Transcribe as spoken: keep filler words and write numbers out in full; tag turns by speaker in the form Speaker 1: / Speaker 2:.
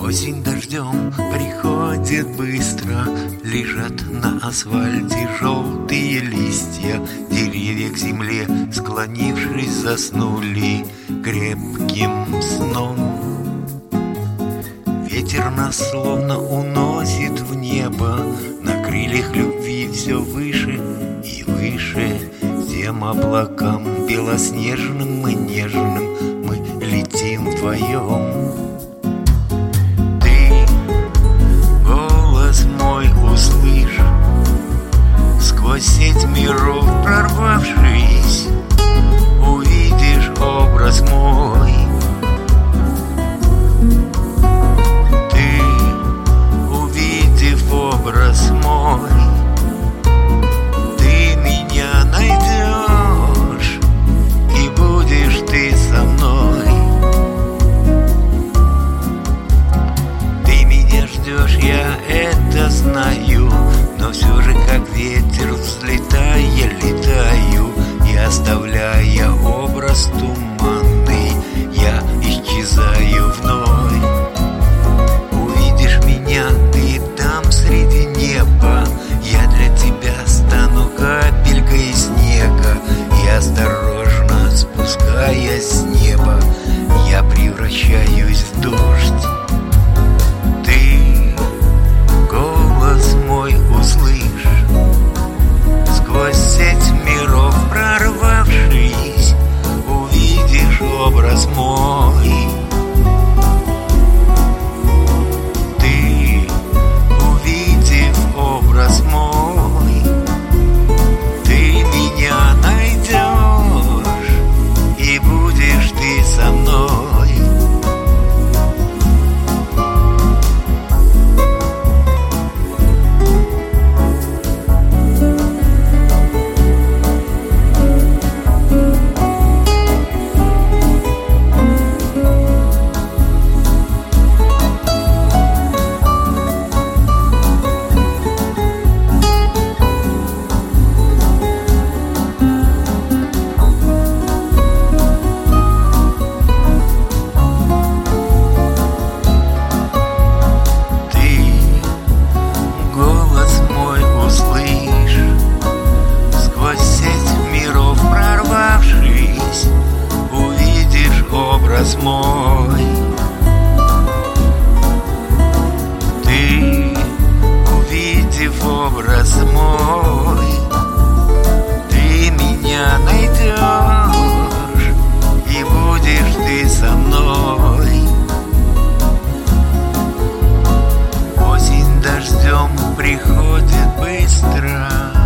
Speaker 1: Осень дождем приходит быстро, лежат на асфальте желтые листья. Деревья к земле, склонившись, заснули крепким сном. Ветер нас словно уносит в небо, на крыльях любви все выше и выше. Тем облакам белоснежным и нежным мы летим вдвоем. Ты голос мой услышь, сквозь сеть миров прорвавшись, увидишь образ мой. Ты, увидев образ мой, ты меня найдешь, и будешь ты со мной. Ты меня ждешь, я это знаю, но все же как ветер взлетая, летаю, и оставляя образ туманный, я исчезаю вновь. Увидишь меня ты там среди неба, я для тебя стану капелькой снега, и осторожно спускаясь с неба, я превращаюсь в дождь. Ты голос мой услышь, сквозь сеть миров прорвавшись, увидишь образ мой. Ты, увидев образ мой, ты меня найдешь, и будешь ты со мной. Образ мой, ты, увидев образ мой, ты меня найдешь, и будешь ты со мной. Осень дождем приходит быстро,